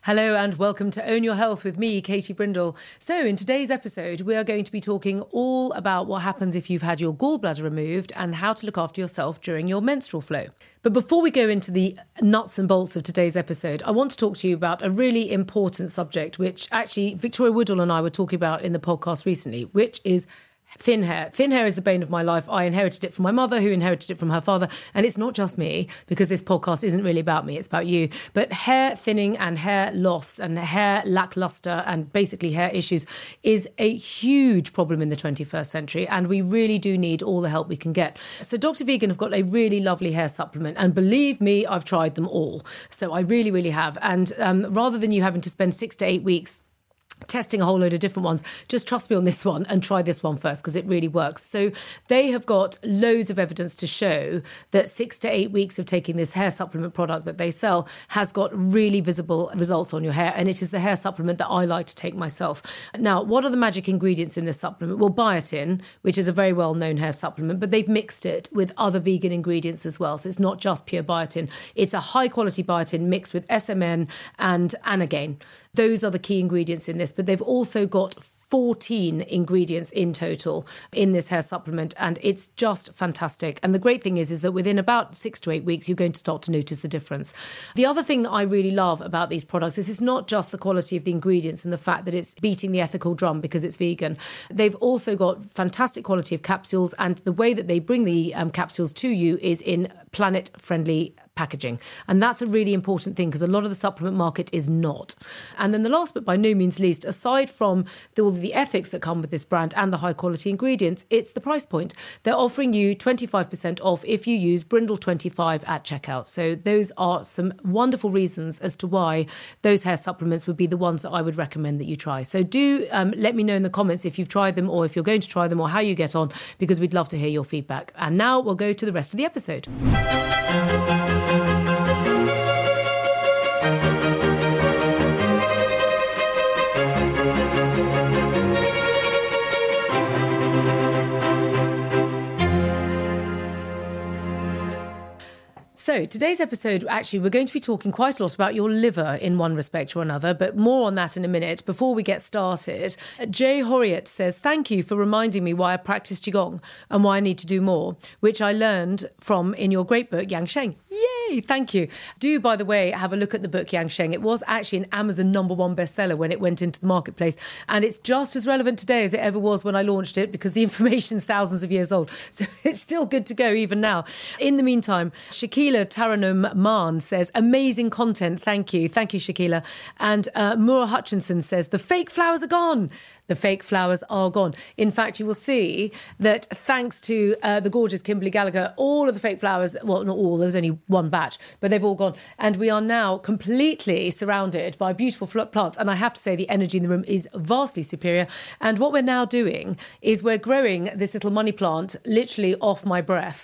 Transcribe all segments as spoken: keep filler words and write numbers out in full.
Hello and welcome to Own Your Health with me, Katie Brindle. So in today's episode, we are going to be talking all about what happens if you've had your gallbladder removed and how to look after yourself during your menstrual flow. But before we go into the nuts and bolts of today's episode, I want to talk to you about a really important subject, which actually Victoria Woodall and I were talking about in the podcast recently, which is thin hair. Thin hair is the bane of my life. I inherited it from my mother, who inherited it from her father. And it's not just me, because this podcast isn't really about me, it's about you. But hair thinning and hair loss and hair lackluster and basically hair issues is a huge problem in the twenty-first century. And we really do need all the help we can get. So Doctor Vegan have got a really lovely hair supplement. And believe me, I've tried them all. So I really, really have. And um, rather than you having to spend six to eight weeks testing a whole load of different ones, just trust me on this one and try this one first because it really works. So they have got loads of evidence to show that six to eight weeks of taking this hair supplement product that they sell has got really visible results on your hair. And it is the hair supplement that I like to take myself. Now, what are the magic ingredients in this supplement? Well, biotin, which is a very well-known hair supplement, but they've mixed it with other vegan ingredients as well. So it's not just pure biotin. It's a high-quality biotin mixed with S M N and Anagen. Those are the key ingredients in this, but they've also got fourteen ingredients in total in this hair supplement, and it's just fantastic. And the great thing is, is that within about six to eight weeks, you're going to start to notice the difference. The other thing that I really love about these products is it's not just the quality of the ingredients and the fact that it's beating the ethical drum because it's vegan. They've also got fantastic quality of capsules, and the way that they bring the um, capsules to you is in planet-friendly packaging. And that's a really important thing because a lot of the supplement market is not. And then the last but by no means least, aside from the, all the ethics that come with this brand and the high quality ingredients, it's the price point. They're offering you twenty-five percent off if you use Brindle twenty-five at checkout. So those are some wonderful reasons as to why those hair supplements would be the ones that I would recommend that you try. So do um, let me know in the comments if you've tried them or if you're going to try them or how you get on, because we'd love to hear your feedback. And now we'll go to the rest of the episode. So today's episode, actually, we're going to be talking quite a lot about your liver in one respect or another, but more on that in a minute. Before we get started, Jay Horiot says, thank you for reminding me why I practice Qigong and why I need to do more, which I learned from in your great book, Yang Sheng. Yay, thank you. Do, by the way, have a look at the book, Yang Sheng. It was actually an Amazon number one bestseller when it went into the marketplace. And it's just as relevant today as it ever was when I launched it because the information's thousands of years old. So it's still good to go even now. In the meantime, Shakila Taranum Maan says, amazing content, thank you. Thank you, Shakila. And uh, Moora Hutchinson says, the fake flowers are gone. The fake flowers are gone. In fact, you will see that thanks to uh, the gorgeous Kimberly Gallagher, all of the fake flowers, well, not all, there was only one batch, but they've all gone. And we are now completely surrounded by beautiful plants. And I have to say the energy in the room is vastly superior. And what we're now doing is we're growing this little money plant literally off my breath.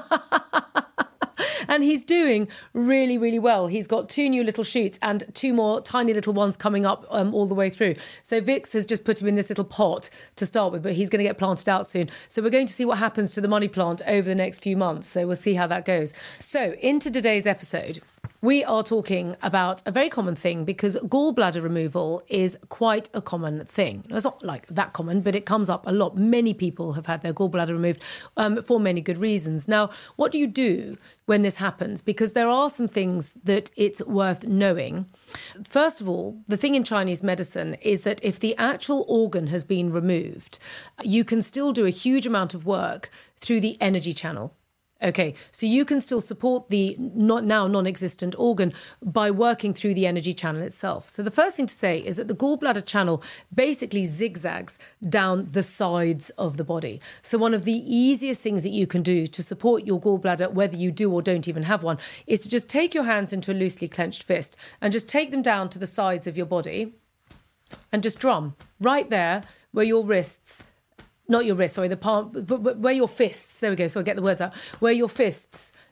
And he's doing really, really well. He's got two new little shoots and two more tiny little ones coming up um, all the way through. So Vix has just put him in this little pot to start with, but he's going to get planted out soon. So we're going to see what happens to the money plant over the next few months. So we'll see how that goes. So into today's episode, we are talking about a very common thing because gallbladder removal is quite a common thing. It's not like that common, but it comes up a lot. Many people have had their gallbladder removed um, for many good reasons. Now, what do you do when this happens? Because there are some things that it's worth knowing. First of all, the thing in Chinese medicine is that if the actual organ has been removed, you can still do a huge amount of work through the energy channel. Okay, so you can still support the not now non-existent organ by working through the energy channel itself. So the first thing to say is that the gallbladder channel basically zigzags down the sides of the body. So one of the easiest things that you can do to support your gallbladder, whether you do or don't even have one, is to just take your hands into a loosely clenched fist and just take them down to the sides of your body and just drum right there where your wrists Not your wrist, sorry, the palm, but where your fists, there we go, so I get the words out, where your fists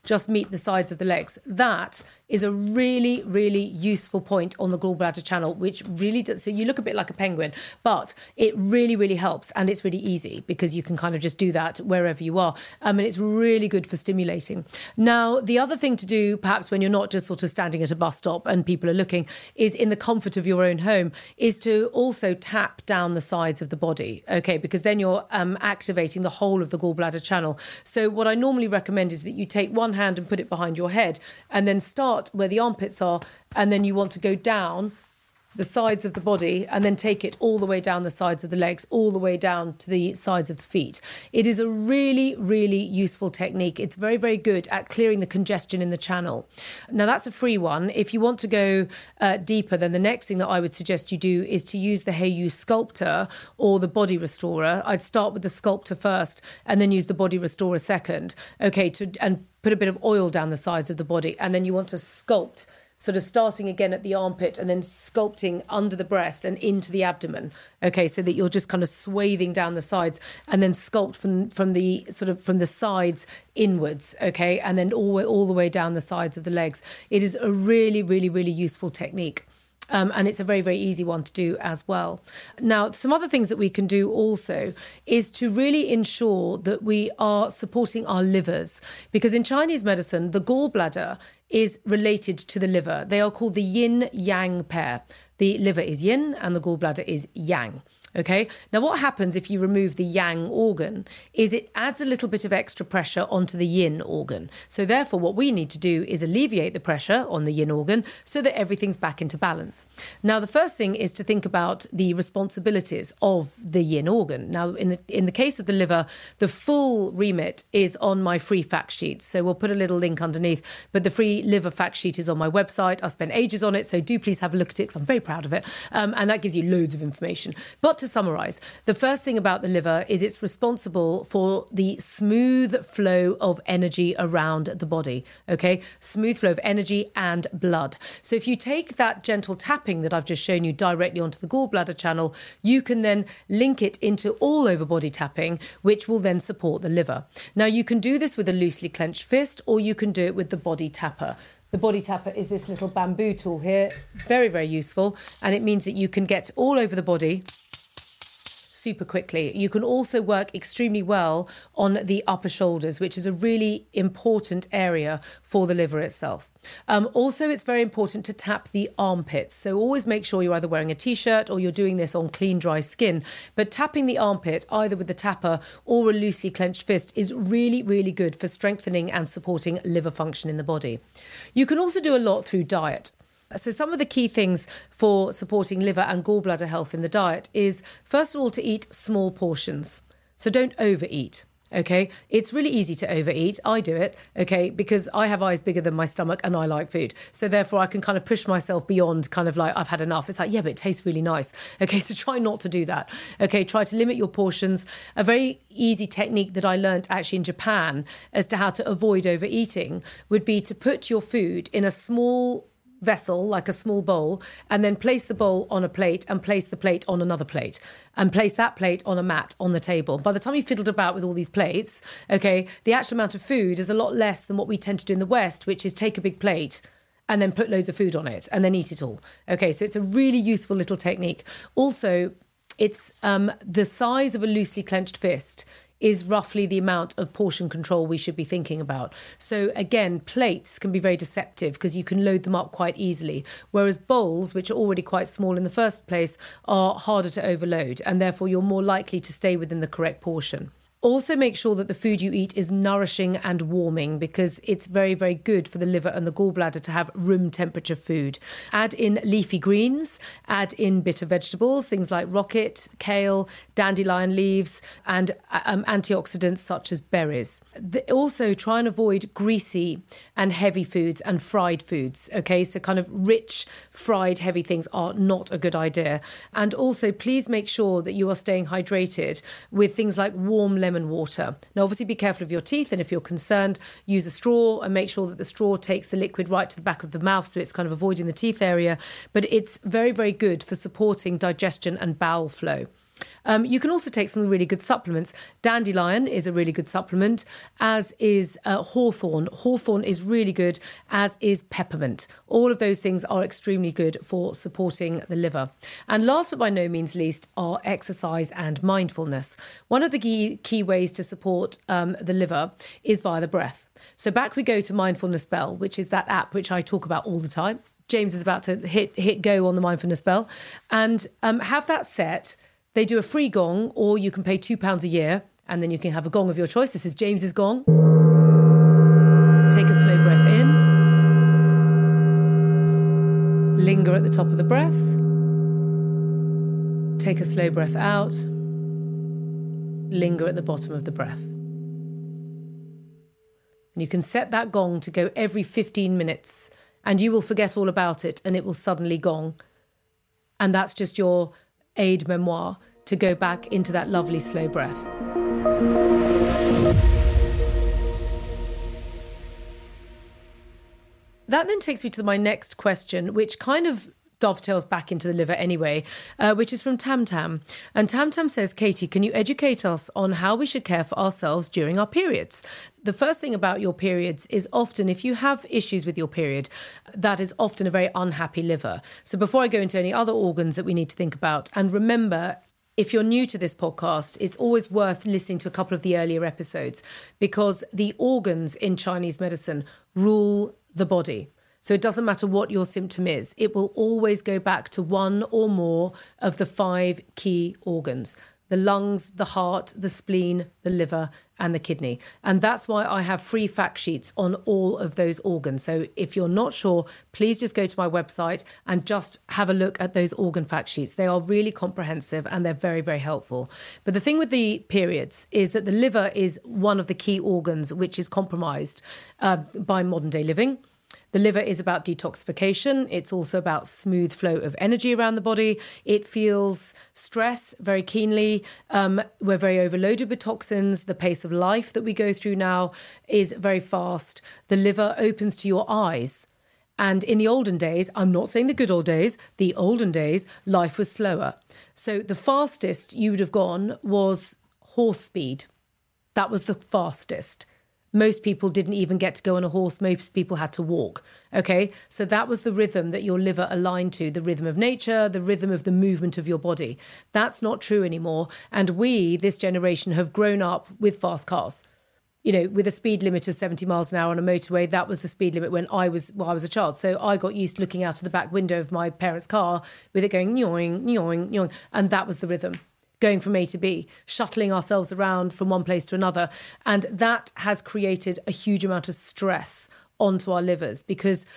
just meet the sides of the legs. That is a really, really useful point on the gallbladder channel, which really does. So you look a bit like a penguin, but it really, really helps. And it's really easy because you can kind of just do that wherever you are. Um, and it's really good for stimulating. Now, the other thing to do, perhaps when you're not just sort of standing at a bus stop and people are looking, is in the comfort of your own home, is to also tap down the sides of the body, okay? Because then you're um, activating the whole of the gallbladder channel. So what I normally recommend is that you take one hand and put it behind your head and then start where the armpits are, and then you want to go down the sides of the body and then take it all the way down the sides of the legs, all the way down to the sides of the feet. It is a really, really useful technique. It's very, very good at clearing the congestion in the channel. Now, that's a free one. If you want to go uh, deeper, then the next thing that I would suggest you do is to use the Heyu Sculptor or the Body Restorer. I'd start with the Sculptor first and then use the Body Restorer second, okay, to and put a bit of oil down the sides of the body. And then you want to sculpt, sort of starting again at the armpit and then sculpting under the breast and into the abdomen. Okay, so that you're just kind of swathing down the sides and then sculpt from, from the sort of from the sides inwards, okay, and then all, all the way down the sides of the legs. It is a really, really, really useful technique. Um, and it's a very, very easy one to do as well. Now, some other things that we can do also is to really ensure that we are supporting our livers, because in Chinese medicine, the gallbladder is related to the liver. They are called the yin-yang pair. The liver is yin and the gallbladder is yang. Okay. Now, what happens if you remove the yang organ is it adds a little bit of extra pressure onto the yin organ. So therefore, what we need to do is alleviate the pressure on the yin organ so that everything's back into balance. Now, the first thing is to think about the responsibilities of the yin organ. Now, in the in the case of the liver, the full remit is on my free fact sheet. So we'll put a little link underneath, but the free liver fact sheet is on my website. I spent ages on it, so do please have a look at it because I'm very proud of it. Um, and that gives you loads of information. But to summarise, the first thing about the liver is it's responsible for the smooth flow of energy around the body, okay? Smooth flow of energy and blood. So if you take that gentle tapping that I've just shown you directly onto the gallbladder channel, you can then link it into all over body tapping, which will then support the liver. Now, you can do this with a loosely clenched fist, or you can do it with the body tapper. The body tapper is this little bamboo tool here, very, very useful, and it means that you can get all over the body super quickly. You can also work extremely well on the upper shoulders, which is a really important area for the liver itself. Um, also, it's very important to tap the armpits. So always make sure you're either wearing a t-shirt or you're doing this on clean, dry skin. But tapping the armpit, either with the tapper or a loosely clenched fist, is really, really good for strengthening and supporting liver function in the body. You can also do a lot through diet. So some of the key things for supporting liver and gallbladder health in the diet is, first of all, to eat small portions. So don't overeat. Okay, it's really easy to overeat. I do it, okay, because I have eyes bigger than my stomach and I like food. So therefore I can kind of push myself beyond kind of like, I've had enough. It's like, yeah, but it tastes really nice. Okay, so try not to do that. Okay, try to limit your portions. A very easy technique that I learned actually in Japan as to how to avoid overeating would be to put your food in a small vessel, like a small bowl, and then place the bowl on a plate and place the plate on another plate and place that plate on a mat on the table. By the time you fiddled about with all these plates, okay, the actual amount of food is a lot less than what we tend to do in the West, which is take a big plate and then put loads of food on it and then eat it all. Okay, so it's a really useful little technique. Also, it's um, the size of a loosely clenched fist is roughly the amount of portion control we should be thinking about. So again, plates can be very deceptive because you can load them up quite easily, whereas bowls, which are already quite small in the first place, are harder to overload, and therefore you're more likely to stay within the correct portion. Also make sure that the food you eat is nourishing and warming, because it's very, very good for the liver and the gallbladder to have room temperature food. Add in leafy greens, add in bitter vegetables, things like rocket, kale, dandelion leaves, and um, antioxidants such as berries. The, also try and avoid greasy and heavy foods and fried foods, okay? So kind of rich, fried, heavy things are not a good idea. And also please make sure that you are staying hydrated with things like warm lemon water. Now, obviously, be careful of your teeth, and if you're concerned, use a straw and make sure that the straw takes the liquid right to the back of the mouth, so it's kind of avoiding the teeth area. But it's very, very good for supporting digestion and bowel flow. Um, you can also take some really good supplements. Dandelion is a really good supplement, as is uh, hawthorn. Hawthorn is really good, as is peppermint. All of those things are extremely good for supporting the liver. And last but by no means least are exercise and mindfulness. One of the key, key ways to support um, the liver is via the breath. So back we go to Mindfulness Bell, which is that app which I talk about all the time. James is about to hit hit go on the Mindfulness Bell, and um, have that set. They do a free gong, or you can pay two pounds a year, and then you can have a gong of your choice. This is James's gong. Take a slow breath in. Linger at the top of the breath. Take a slow breath out. Linger at the bottom of the breath. And you can set that gong to go every fifteen minutes, and you will forget all about it, and it will suddenly gong. And that's just your aid memoir to go back into that lovely slow breath. That then takes me to my next question, which kind of dovetails back into the liver anyway, uh, which is from Tam Tam. And Tam Tam says, Katie, can you educate us on how we should care for ourselves during our periods? The first thing about your periods is often, if you have issues with your period, that is often a very unhappy liver. So before I go into any other organs that we need to think about, and remember, if you're new to this podcast, it's always worth listening to a couple of the earlier episodes, because the organs in Chinese medicine rule the body. So it doesn't matter what your symptom is. It will always go back to one or more of the five key organs: the lungs, the heart, the spleen, the liver, and the kidney. And that's why I have free fact sheets on all of those organs. So if you're not sure, please just go to my website and just have a look at those organ fact sheets. They are really comprehensive and they're very, very helpful. But the thing with the periods is that the liver is one of the key organs which is compromised uh, by modern day living. The liver is about detoxification. It's also about smooth flow of energy around the body. It feels stress very keenly. Um, we're very overloaded with toxins. The pace of life that we go through now is very fast. The liver opens to your eyes. And in the olden days, I'm not saying the good old days, the olden days, life was slower. So the fastest you would have gone was horse speed. That was the fastest. Most people didn't even get to go on a horse. Most people had to walk. Okay, so that was the rhythm that your liver aligned to, the rhythm of nature, the rhythm of the movement of your body. That's not true anymore. And we, this generation, have grown up with fast cars. You know, with a speed limit of seventy miles an hour on a motorway. That was the speed limit when I was well, I was a child. So I got used to looking out of the back window of my parents' car with it going nyoing, nyoing, nyoing. And that was the rhythm. Going from A to B, shuttling ourselves around from one place to another. And that has created a huge amount of stress onto our livers because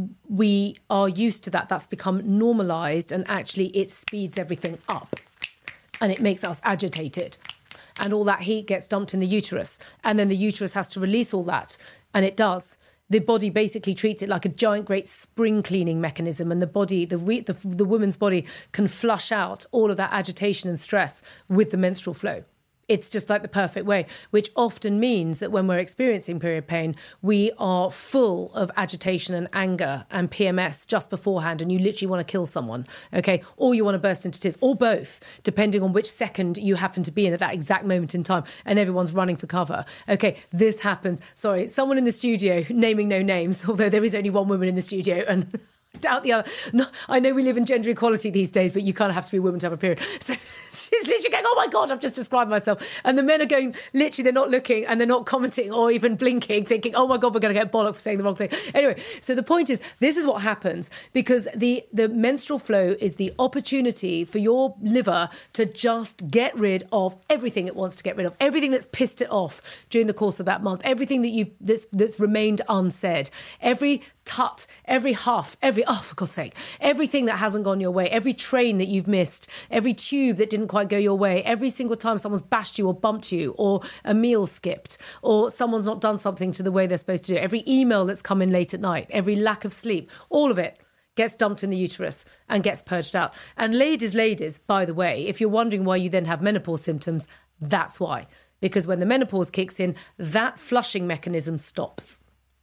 we are used to that. That's become normalised, and actually it speeds everything up and it makes us agitated. And all that heat gets dumped in the uterus. And then the uterus has to release all that. And it does. The body basically treats it like a giant, great spring cleaning mechanism, and the body, the, the the woman's body can flush out all of that agitation and stress with the menstrual flow. It's just like the perfect way, which often means that when we're experiencing period pain, we are full of agitation and anger and P M S just beforehand, and you literally want to kill someone, okay? Or you want to burst into tears, or both, depending on which second you happen to be in at that exact moment in time, and everyone's running for cover. Okay, this happens. Sorry, someone in the studio, naming no names, although there is only one woman in the studio, and doubt the other. No, I know we live in gender equality these days, but you kind of have to be a woman to have a period. So she's literally going, oh my God, I've just described myself. And the men are going, literally, they're not looking and they're not commenting or even blinking, thinking, oh my God, we're going to get bollocked for saying the wrong thing. Anyway, so the point is, this is what happens because the, the menstrual flow is the opportunity for your liver to just get rid of everything it wants to get rid of, everything that's pissed it off during the course of that month, everything that you've that's, that's remained unsaid, every tut, every huff, every, oh, for God's sake, everything that hasn't gone your way, every train that you've missed, every tube that didn't quite go your way, every single time someone's bashed you or bumped you, or a meal skipped, or someone's not done something to the way they're supposed to do it, every email that's come in late at night, every lack of sleep, all of it gets dumped in the uterus and gets purged out. And ladies, ladies, by the way, if you're wondering why you then have menopause symptoms, that's why. Because when the menopause kicks in, that flushing mechanism stops.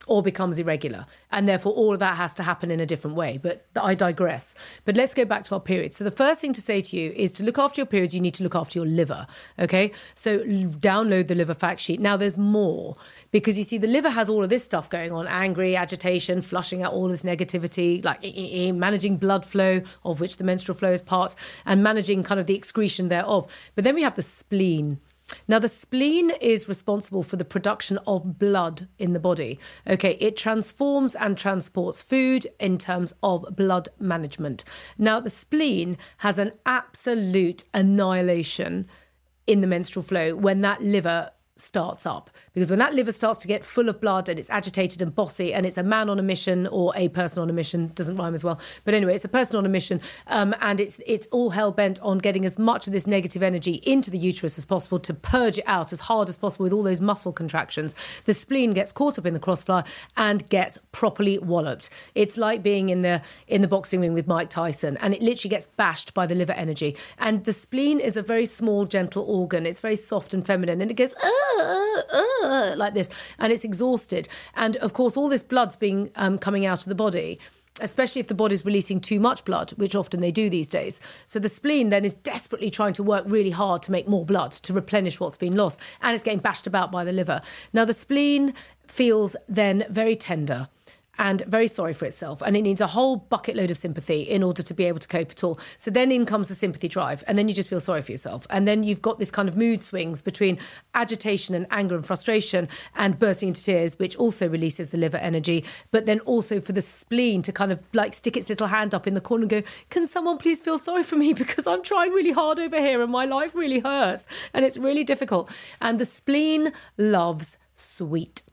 or becomes irregular. And therefore, all of that has to happen in a different way. But I digress. But let's go back to our periods. So the first thing to say to you is to look after your periods, you need to look after your liver, okay? So download the liver fact sheet. Now, there's more, because you see, the liver has all of this stuff going on, angry, agitation, flushing out all this negativity, like managing blood flow, of which the menstrual flow is part, and managing kind of the excretion thereof. But then we have the spleen. Now, the spleen is responsible for the production of blood in the body. Okay, it transforms and transports food in terms of blood management. Now, the spleen has an absolute annihilation in the menstrual flow when that liver starts up, because when that liver starts to get full of blood and it's agitated and bossy, and it's a man on a mission or a person on a mission, doesn't rhyme as well, but anyway, it's a person on a mission, um, and it's it's all hell bent on getting as much of this negative energy into the uterus as possible to purge it out as hard as possible with all those muscle contractions. The spleen gets caught up in the crossfire and gets properly walloped. It's like being in the in the boxing ring with Mike Tyson, and it literally gets bashed by the liver energy. And the spleen is a very small, gentle organ. It's very soft and feminine, and it goes, oh, Uh, uh, like this, and it's exhausted. And of course, all this blood's being um, coming out of the body, especially if the body's releasing too much blood, which often they do these days. So the spleen then is desperately trying to work really hard to make more blood, to replenish what's been lost, and it's getting bashed about by the liver. Now, the spleen feels then very tender and very sorry for itself, and it needs a whole bucket load of sympathy in order to be able to cope at all. So then in comes the sympathy drive, and then you just feel sorry for yourself. And then you've got this kind of mood swings between agitation and anger and frustration and bursting into tears, which also releases the liver energy. But then also for the spleen to kind of like stick its little hand up in the corner and go, can someone please feel sorry for me, because I'm trying really hard over here and my life really hurts and it's really difficult. And the spleen loves sweet.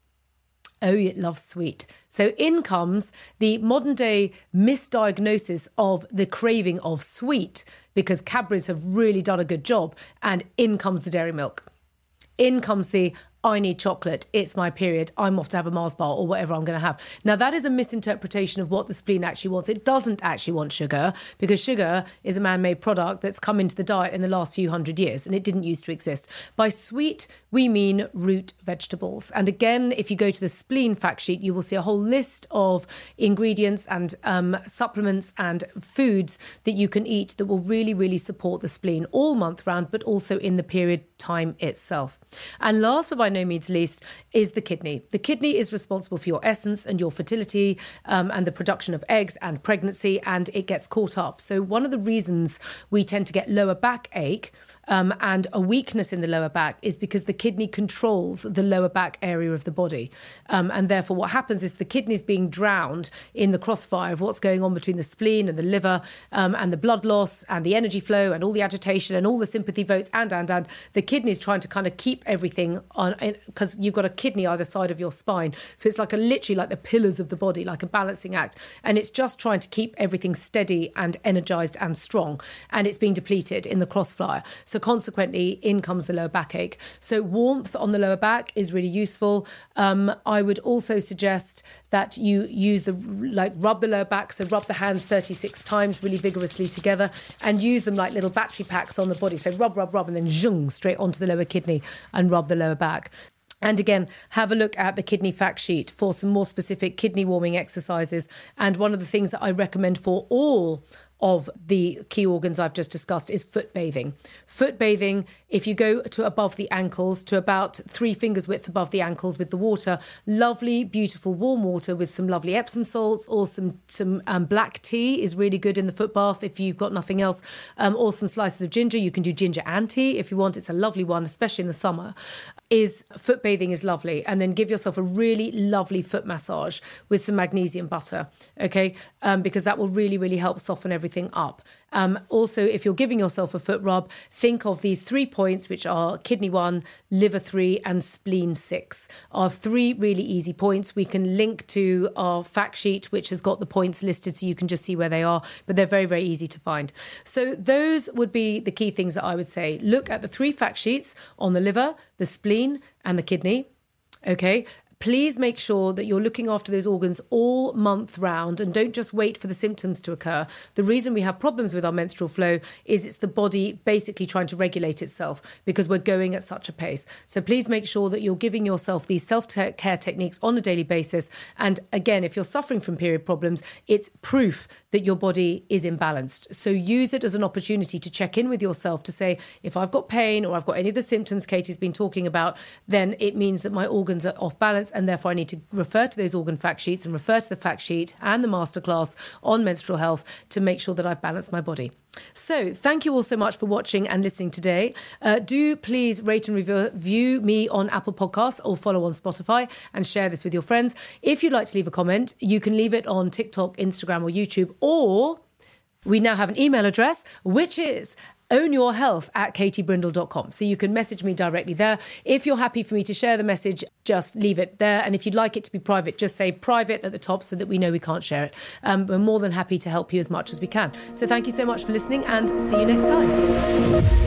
Oh, it loves sweet. So in comes the modern day misdiagnosis of the craving of sweet, because Cadbury's have really done a good job. And in comes the dairy milk. In comes the, I need chocolate, it's my period, I'm off to have a Mars bar or whatever I'm going to have. Now, that is a misinterpretation of what the spleen actually wants. It doesn't actually want sugar, because sugar is a man-made product that's come into the diet in the last few hundred years, and it didn't used to exist. By sweet, we mean root vegetables. And again, if you go to the spleen fact sheet, you will see a whole list of ingredients and um, supplements and foods that you can eat that will really, really support the spleen all month round, but also in the period time itself. And last but by no means least is the kidney. The kidney is responsible for your essence and your fertility um, and the production of eggs and pregnancy, and it gets caught up. So one of the reasons we tend to get lower back ache um, and a weakness in the lower back is because the kidney controls the lower back area of the body. Um, and therefore what happens is the kidney is being drowned in the crossfire of what's going on between the spleen and the liver um, and the blood loss and the energy flow and all the agitation and all the sympathy votes and, and, and. The kidney is trying to kind of keep everything on, because you've got a kidney either side of your spine. So it's like a literally like the pillars of the body, like a balancing act. And it's just trying to keep everything steady and energized and strong. And it's being depleted in the crossfire. So consequently, in comes the lower backache. So warmth on the lower back is really useful. Um, I would also suggest that you use the, like rub the lower back. So rub the hands thirty-six times really vigorously together and use them like little battery packs on the body. So rub, rub, rub, and then zhung straight onto the lower kidney and rub the lower back. And again, have a look at the kidney fact sheet for some more specific kidney warming exercises. And one of the things that I recommend for all of the key organs I've just discussed is foot bathing. Foot bathing, if you go to above the ankles, to about three fingers width above the ankles with the water, lovely, beautiful warm water with some lovely Epsom salts or some, some um, black tea is really good in the foot bath if you've got nothing else, um, or some slices of ginger. You can do ginger and tea if you want. It's a lovely one, especially in the summer. Is foot bathing is lovely. And then give yourself a really lovely foot massage with some magnesium butter, okay? Um, because that will really, really help soften everything up. Um, also, if you're giving yourself a foot rub, think of these three points, which are kidney one, liver three, and spleen six, are three really easy points. We can link to our fact sheet, which has got the points listed so you can just see where they are, but they're very, very easy to find. So those would be the key things that I would say. Look at the three fact sheets on the liver, the spleen, and the kidney. Okay. please make sure that you're looking after those organs all month round and don't just wait for the symptoms to occur. The reason we have problems with our menstrual flow is it's the body basically trying to regulate itself because we're going at such a pace. So please make sure that you're giving yourself these self-care techniques on a daily basis. And again, if you're suffering from period problems, it's proof that your body is imbalanced. So use it as an opportunity to check in with yourself to say, if I've got pain or I've got any of the symptoms Katie's been talking about, then it means that my organs are off balance and therefore I need to refer to those organ fact sheets and refer to the fact sheet and the masterclass on menstrual health to make sure that I've balanced my body. So thank you all so much for watching and listening today. Uh, do please rate and review me on Apple Podcasts or follow on Spotify and share this with your friends. If you'd like to leave a comment, you can leave it on TikTok, Instagram or YouTube, or we now have an email address, which is own your health at katie brindle dot com. So you can message me directly there. If you're happy for me to share the message, just leave it there. And if you'd like it to be private, just say private at the top so that we know we can't share it. Um, we're more than happy to help you as much as we can. So thank you so much for listening and see you next time.